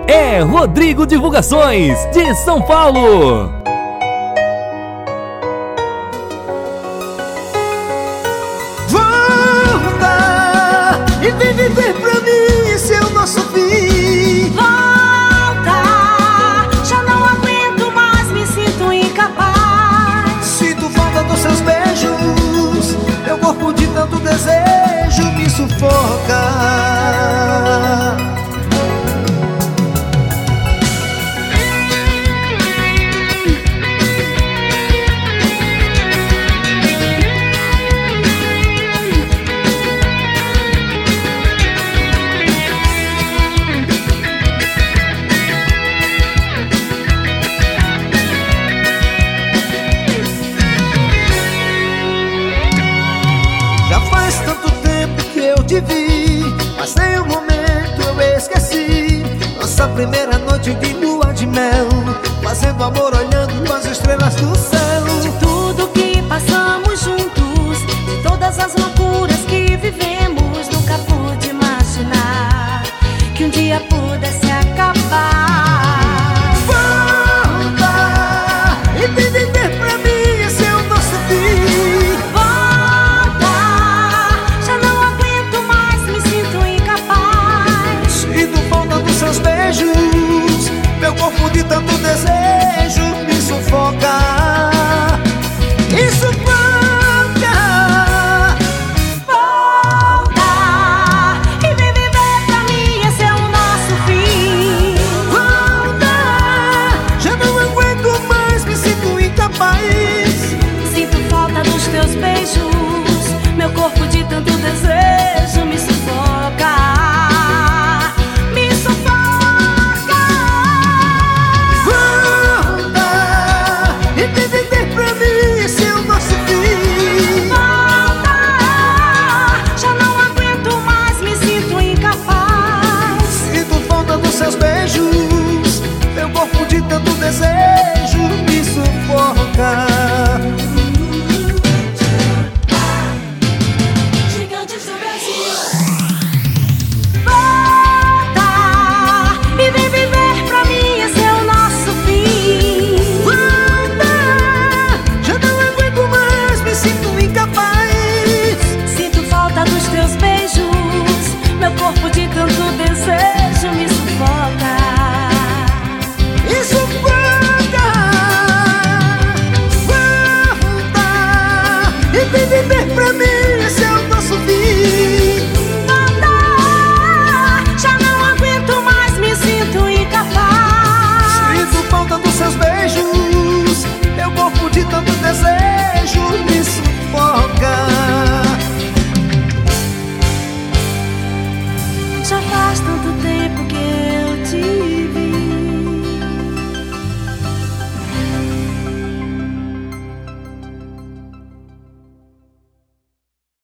é Rodrigo Divulgações, de São Paulo. Volta e vem viver pra mim, esse é o nosso fim. Volta, já não aguento mais, me sinto incapaz. Sinto falta dos seus beijos, meu corpo de tanto desejo me sufoca. Te vi, mas em um momento eu esqueci nossa primeira noite de lua de mel, fazendo amor olhando as estrelas do céu. De tudo que passamos juntos, de todas as loucuras